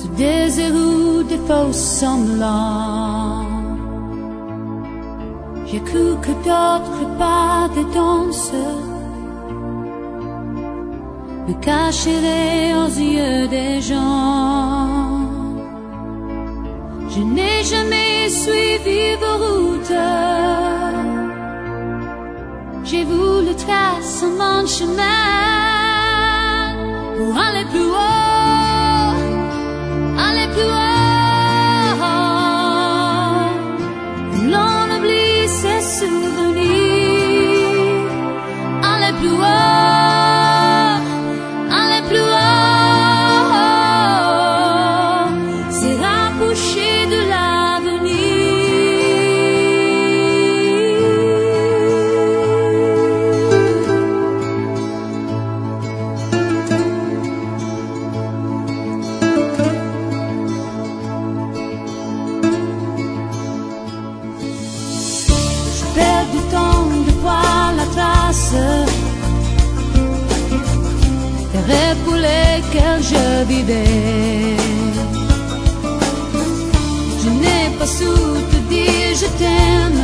sous des héros, des faux semblants. J'ai cru que d'autres pas des danses me cacheraient aux yeux des gens. Je n'ai jamais suivi vos routes. J'ai voulu tracer mon chemin pour aller plus haut, aller plus haut. L'on oublie ses souvenirs. Aller plus haut, aller plus haut, c'est rapprocher de l'avenir. Perds du temps de voir la trace des rêves pour lesquels je vivais. Je n'ai pas su te dire je t'aime,